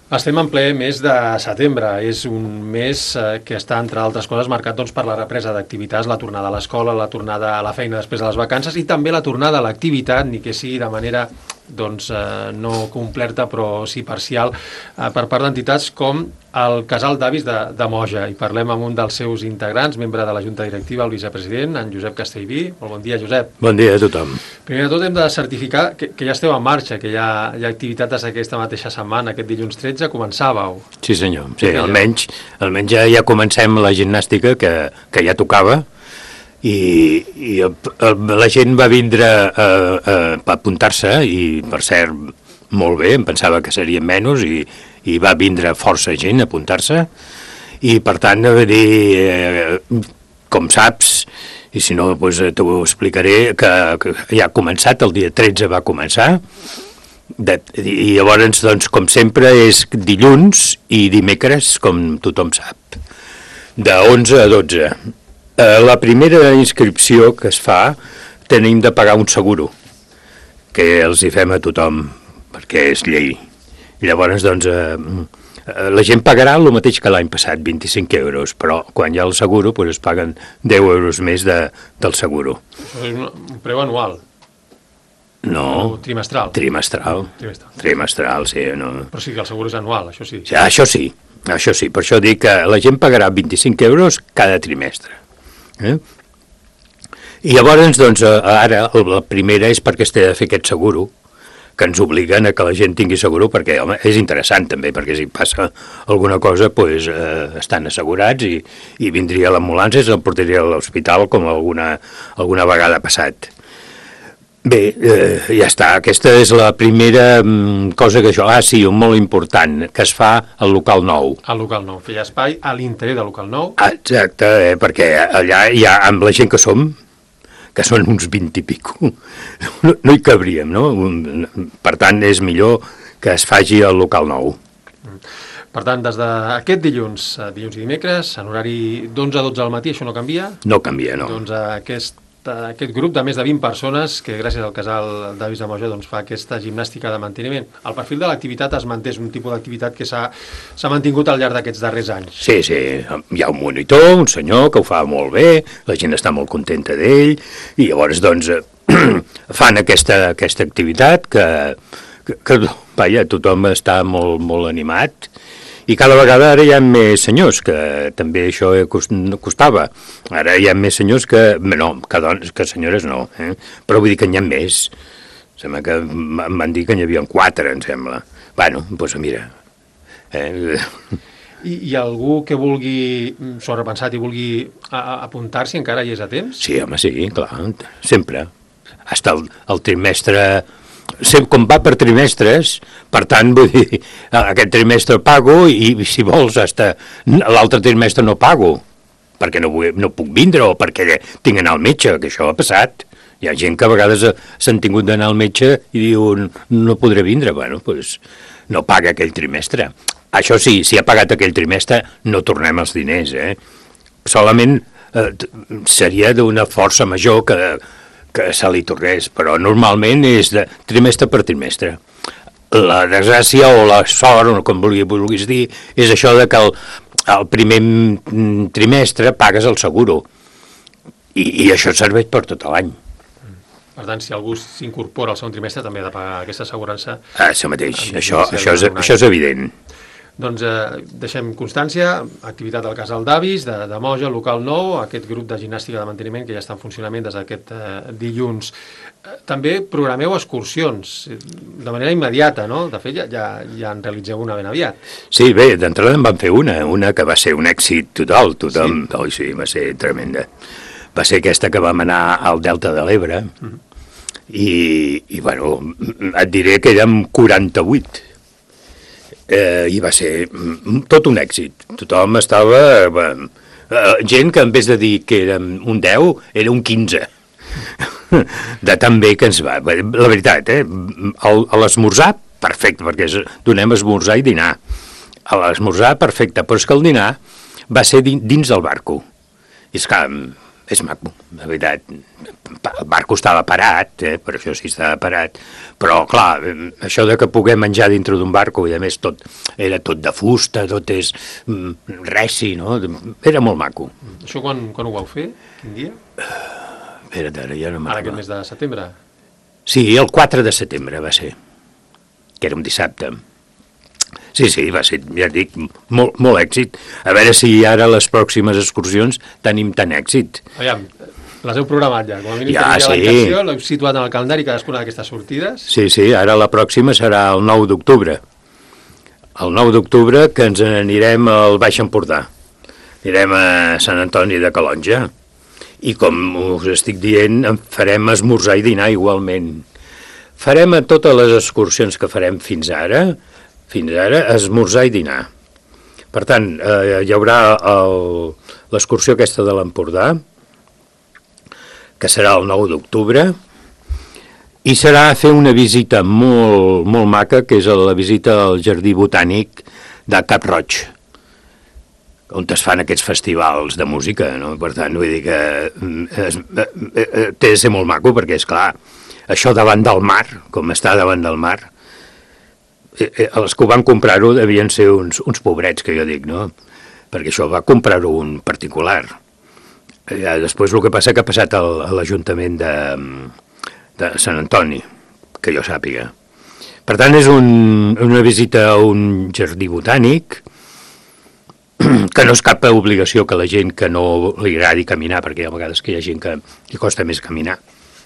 Estem en ple mes de setembre. És un mes que està, entre altres coses, marcat per la represa d'activitats, la tornada a l'escola, la tornada a la feina després de les vacances i també la tornada a l'activitat, ni que sigui de manera no completa però sí parcial, per part d'entitats com el Casal d'Avis de Moja. I parlem amb un dels seus integrants, membre de la Junta Directiva, el vicepresident, en Josep Castellví. Molt bon dia, Josep. Bon dia a tothom. Primer de tot hem de certificar que ja esteu en marxa, que hi ha activitat des d'aquesta mateixa setmana, aquest dilluns 13, començàveu. Sí, senyor. Sí, almenys ja comencem la gimnàstica, que ja tocava, i la gent va vindre a apuntar-se, i per cert, molt bé, em pensava que serien menys, i va vindre força gent a apuntar-se, i per tant, com saps, i si no, doncs t'ho explicaré, que ja ha començat, el dia 13 va començar, i llavors, doncs, com sempre, és dilluns i dimecres, com tothom sap, de 11 a 12. La primera inscripció que es fa, tenim de pagar un seguro, que els hi fem a tothom, perquè és llei. I llavors, doncs, la gent pagarà el mateix que l'any passat, 25 euros, però quan hi ha el seguro, doncs es paguen 10 euros més del seguro. Això és un preu anual? No. O trimestral? Trimestral, sí. No. Però sí que el seguro és anual, això sí. Sí, això sí, per això dic que la gent pagarà 25 euros cada trimestre. I llavors, doncs, ara la primera és perquè es té de fer aquest seguro, que ens obliguen a que la gent tingui seguro, perquè, home, és interessant també, perquè si passa alguna cosa, doncs, estan assegurats i vindria l'ambulància, se'l portaria a l'hospital, com alguna vegada ha passat. Bé, ja està, aquesta és la primera cosa que això... sí, un molt important, que es fa al local nou. Al local nou, feia espai a l'interior del local nou. Exacte, perquè allà ja amb la gent que som, que són uns 20 i pico, no hi cabríem, no? Per tant, és millor que es faci al local nou. Per tant, des d'aquest dilluns i dimecres, en horari d'11 a 12 del matí, això no canvia? No canvia, no. Doncs aquest grup de més de 20 persones que gràcies al Casal d'Avis de Moja fa aquesta gimnàstica de manteniment. El perfil de l'activitat es manté, és un tipus d'activitat que s'ha mantingut al llarg d'aquests darrers anys. Sí, hi ha un monitor, un senyor que ho fa molt bé, la gent està molt contenta d'ell, i llavors doncs fan aquesta activitat que vaja, tothom està molt animat. I cada vegada ara hi ha més senyors, que també això costava. Ara hi ha més senyors que senyores no, però vull dir que n'hi ha més. Sembla que em van dir que n'hi havia 4, em sembla. Bueno, doncs mira. I algú que vulgui, sobrepensat i vulgui apuntar-s'hi, encara hi és a temps? Sí, home, sí, clar, sempre. Fins el trimestre... Com va per trimestres, per tant, vull dir, aquest trimestre pago i si vols, l'altre trimestre no pago, perquè no puc vindre o perquè tinc d'anar al metge, que això ha passat. Hi ha gent que a vegades s'han tingut d'anar al metge i diu no podré vindre, bueno, doncs no paga aquell trimestre. Això sí, si ha pagat aquell trimestre no tornem els diners, Solament seria d'una força major que se li tornés, però normalment és de trimestre per trimestre. La desgràcia o la sort, o com vulguis dir, és això de que el primer trimestre pagues el seguro, i això serveix per tot l'any. Per tant, si algú s'incorpora al segon trimestre, també ha de pagar aquesta assegurança. Això mateix, això és evident. Doncs deixem constància, activitat al Casal d'Avis de Moja, local nou, aquest grup de gimnàstica de manteniment que ja està en funcionament des d'aquest dilluns. També programeu excursions de manera immediata, no? De fet, ja en realitzeu una ben aviat. Sí, bé, d'entrada en vam fer una que va ser un èxit total, tothom, sí, va ser tremenda. Va ser aquesta que vam anar al Delta de l'Ebre, i bueno, et diré que érem 48. I va ser tot un èxit. Tothom estava... gent que en vez de dir que érem un 10, era un 15. De tan bé que ens va. La veritat, a l'esmorzar, perfecte, perquè donem esmorzar i dinar. A l'esmorzar, perfecte, però és que el dinar va ser dins del barco. I és clar, és maco, la veritat. El barco estava parat, per això sí estava parat, però clar, això de que puguem menjar dintre d'un barco, i a més era tot de fusta, tot és reci, no? Era molt maco. Això quan ho vau fer? Quin dia? Espera't, ara ja no m'agrada. Ara aquest mes de setembre? Sí, el 4 de setembre va ser, que era un dissabte. Sí, va ser, ja dic, molt èxit. A veure si ara les pròximes excursions tenim tant èxit. Aviam, les heu programat ja, com a mínim ja, teniu sí. La intenció, l'heu situat en el calendari cadascuna d'aquestes sortides. Sí, ara la pròxima serà el 9 d'octubre. El 9 d'octubre que ens anirem al Baix Empordà. Anirem a Sant Antoni de Calonja. I com us estic dient, farem esmorzar i dinar igualment. Farem a totes les excursions que farem fins ara, esmorzar i dinar. Per tant, hi haurà l'excursió aquesta de l'Empordà, que serà el 9 d'octubre, i serà fer una visita molt, molt maca, que és la visita al Jardí Botànic de Cap Roig, on es fan aquests festivals de música, no? Per tant, vull dir que té de ser molt maco, perquè, és clar, això davant del mar, com està davant del mar, els que ho van comprar-ho devien ser uns pobrets, que jo dic, no? Perquè això va comprar-ho un particular. Després el que passa que ha passat a l'Ajuntament de Sant Antoni, que jo sàpiga. Per tant, és una visita a un jardí botànic, que no és cap obligació que la gent que no li agradi caminar, perquè hi ha vegades que hi ha gent que li costa més caminar,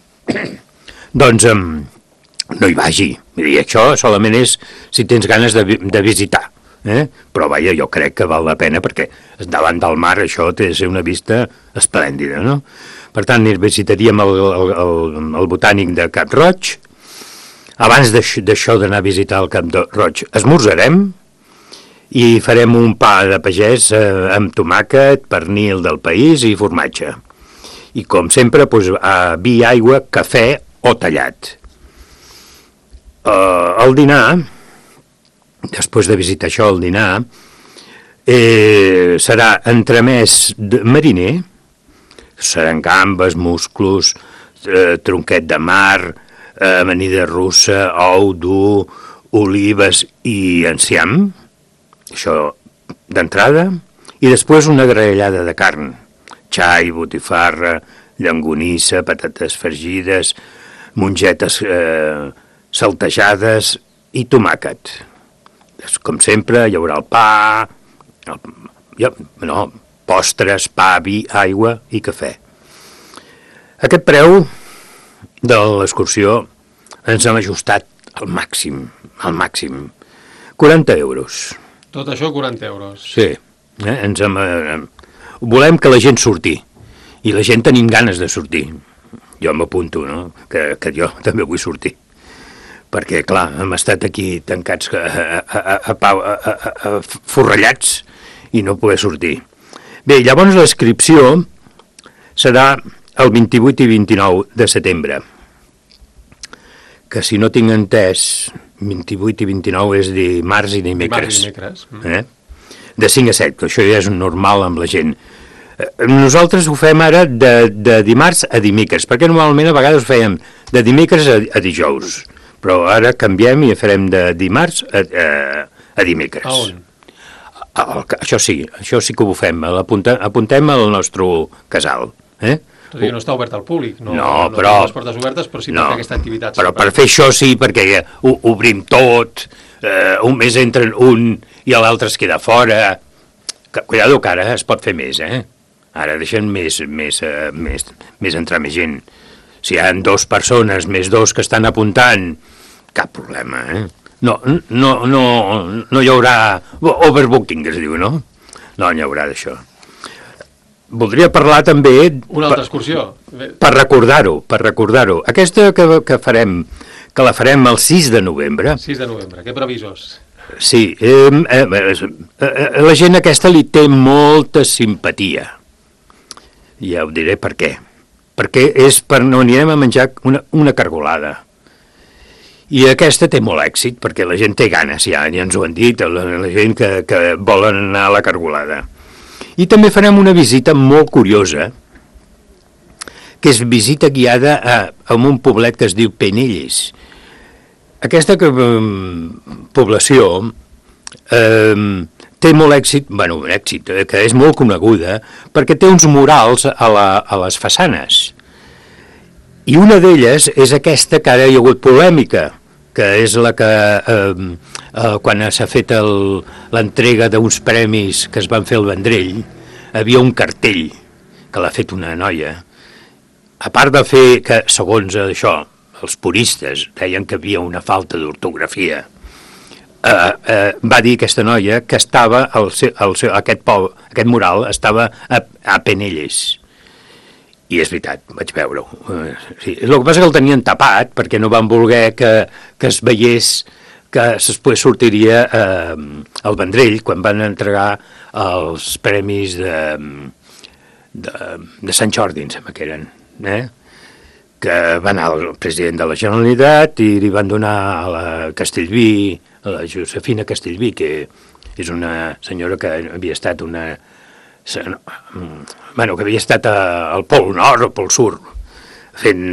doncs no hi vagi. Vull dir, això solament és si tens ganes de visitar. Però vaja, jo crec que val la pena, perquè davant del mar això té de ser una vista esplèndida, no? Per tant, visitaríem el botànic de Cap Roig. Abans d'això d'anar a visitar el Cap Roig, esmorzarem i farem un pa de pagès amb tomàquet, pernil del país i formatge. I com sempre, doncs, vi, aigua, cafè o tallat. El dinar, després de visitar això, el dinar, serà entremès mariner, seran gambes, musclos, tronquet de mar, amanida russa, ou dur, olives i enciam, això d'entrada, i després una graellada de carn, xai, botifarra, llangonissa, patates fregides, mongetes saltejades i tomàquet. Com sempre, hi haurà el pa, postres, pa, vi, aigua i cafè. Aquest preu de l'excursió ens hem ajustat al màxim, 40 euros. Tot això 40 euros. Sí, volem que la gent surti, i la gent tenim ganes de sortir. Jo m'apunto, no?, que jo també vull sortir. Perquè, clar, hem estat aquí tancats forrellats i no poder sortir. Bé, llavors l'inscripció serà el 28 i 29 de setembre, que si no tinc entès, 28 i 29 és dimarts i dimecres. De 5 a 7, que això ja és normal amb la gent. Nosaltres ho fem ara de dimarts a dimecres, perquè normalment a vegades ho fèiem de dimecres a dijous, però ara canviem i farem de dimarts a dimecres. A on? Això sí que ho fem, apuntem al nostre casal. Tot i que no està obert al públic, no però les portes obertes, però sí per fer aquesta activitat. Però per fer això sí, perquè obrim tot, un mes entra un i l'altre es queda fora. Cuidado que ara es pot fer més, Ara deixen més entrar més gent. Si hi ha 2 persones més 2 que estan apuntant, cap problema, No hi haurà overbooking, que es diu, no? No hi haurà d'això. Voldria parlar també... Una altra excursió. Per recordar-ho. Aquesta que farem, que la farem el 6 de novembre... 6 de novembre, què previsors? Sí, la gent aquesta li té molta simpatia. Ja ho diré per què. Perquè no anirem a menjar una cargolada. I aquesta té molt èxit, perquè la gent té ganes, ja ens ho han dit, la gent que volen anar a la cargolada. I també farem una visita molt curiosa, que és visita guiada a un poblet que es diu Penelles. Aquesta població té molt èxit, un èxit, que és molt coneguda, perquè té uns murals a les façanes. I una d'elles és aquesta que ara hi ha hagut polèmica, que és la que, quan s'ha fet l'entrega d'uns premis que es van fer al Vendrell, havia un cartell que l'ha fet una noia. A part de fer que, segons això, els puristes deien que havia una falta d'ortografia, va dir aquesta noia que estava aquest mural estava a Penelles. I és veritat, vaig veure-ho. Sí. El que passa és que el tenien tapat perquè no van voler que es veiés que després sortiria al Vendrell quan van entregar els premis de Sant Jordi, em sembla que eren, que va anar el president de la Generalitat i li van donar a la Castellví, a la Josefina Castellví, que és una senyora que havia estat que havia estat al Pol Nord o Pol Sur, fent,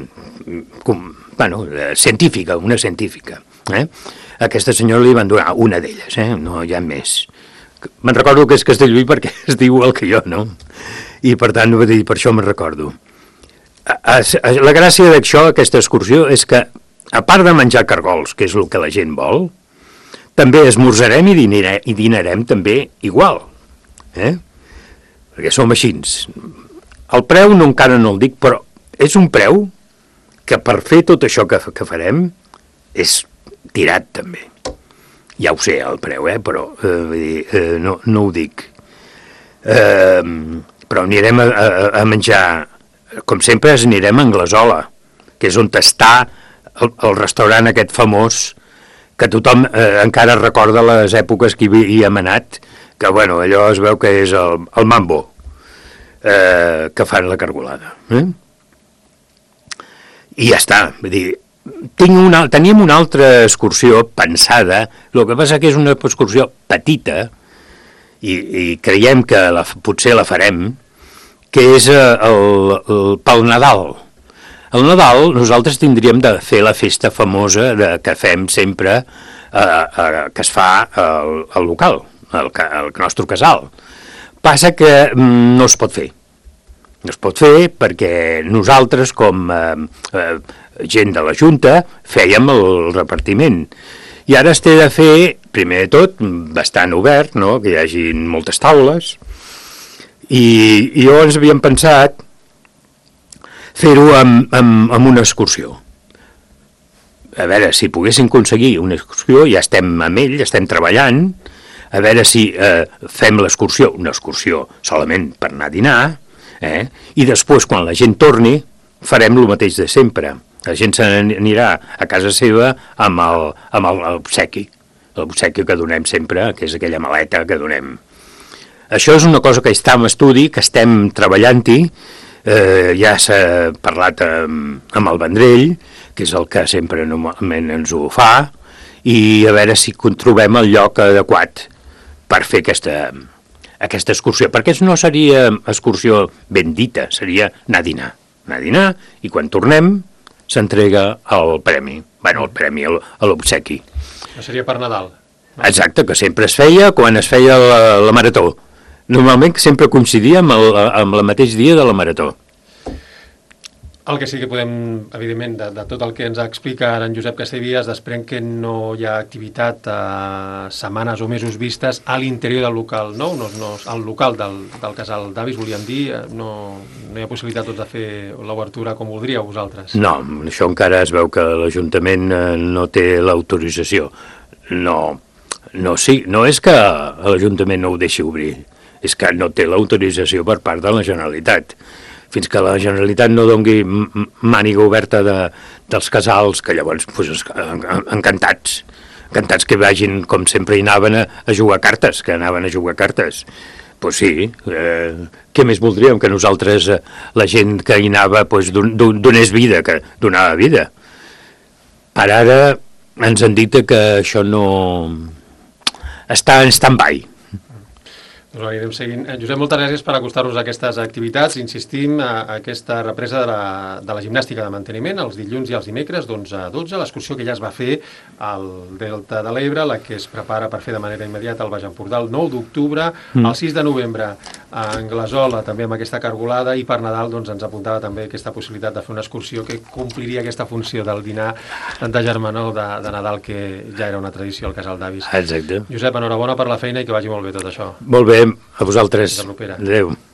científica, una científica. Aquesta senyora li van donar una d'elles, no hi ha més. Me'n recordo que és Castellví perquè es diu igual que jo, no? I per tant, per això me'n recordo. La gràcia d'això, aquesta excursió, és que, a part de menjar cargols, que és el que la gent vol, també esmorzarem i dinarem també igual, perquè som així. El preu encara no el dic, però és un preu que per fer tot això que farem és tirat també. Ja ho sé, el preu, però no ho dic. Però anirem a menjar, com sempre anirem a Anglesola, que és on està el restaurant aquest famós, que tothom encara recorda les èpoques que hi hem anat, que allò es veu que és el mambo que fan la cargolada. I ja està, vull dir, teníem una altra excursió pensada, el que passa que és una excursió petita, i creiem que potser la farem, que és pel Nadal. Al Nadal nosaltres tindríem de fer la festa famosa que fem sempre, que es fa al local, al nostre casal. Passa que no es pot fer. No es pot fer perquè nosaltres, com gent de la Junta, fèiem el repartiment. I ara es té de fer, primer de tot, bastant obert, no? Que hi hagi moltes taules. I llavors havíem pensat fer-ho amb una excursió. A veure, si poguéssim aconseguir una excursió, ja estem amb ell, estem treballant, a veure si fem l'excursió, una excursió solament per anar a dinar, i després, quan la gent torni, farem el mateix de sempre. La gent se n'anirà a casa seva amb l'obsequi, l'obsequi que donem sempre, que és aquella maleta que donem. Això és una cosa que està en estudi, que estem treballant-hi, ja s'ha parlat amb el Vendrell, que és el que sempre normalment ens ho fa, i a veure si trobem el lloc adequat per fer aquesta excursió, perquè no seria excursió ben dita, seria anar a dinar. Anar a dinar, i quan tornem s'entrega el premi, el premi a l'obsequi. No seria per Nadal. Exacte, que sempre es feia quan es feia la marató. Normalment sempre coincidia amb el mateix dia de la marató. El que sí que podem, evidentment, de tot el que ens explica ara en Josep Castellví, es desprèn que no hi ha activitat setmanes o mesos vistes a l'interior del local nou, al local del casal d'avis, volíem dir, no hi ha possibilitat de fer l'obertura com voldríeu vosaltres. No, això encara es veu que l'Ajuntament no té l'autorització. No és que l'Ajuntament no ho deixi obrir, és que no té l'autorització per part de la Generalitat. Fins que la Generalitat no dongui màniga oberta dels casals, que llavors encantats que vagin, com sempre hi anaven a jugar cartes, Doncs sí, què més voldríem que nosaltres, la gent que hi anava, donés vida, que donava vida. Per ara ens han dit que això no està en stand-by. Us ho anirem seguint. Josep, moltes gràcies per acostar-nos a aquestes activitats. Insistim, a aquesta represa de la gimnàstica de manteniment els dilluns i els dimecres d'11 a 12, l'excursió que ja es va fer al Delta de l'Ebre, la que es prepara per fer de manera immediata al Baix Empordà el 9 d'octubre, el 6 de novembre a Anglesola, també amb aquesta cargolada, i per Nadal doncs, ens apuntava també aquesta possibilitat de fer una excursió que compliria aquesta funció del dinar de germanor de Nadal, que ja era una tradició al Casal d'Avis. Exacte. Josep, enhorabona per la feina i que vagi molt bé tot això. Molt bé, a vosaltres. Fins la propera. Adéu.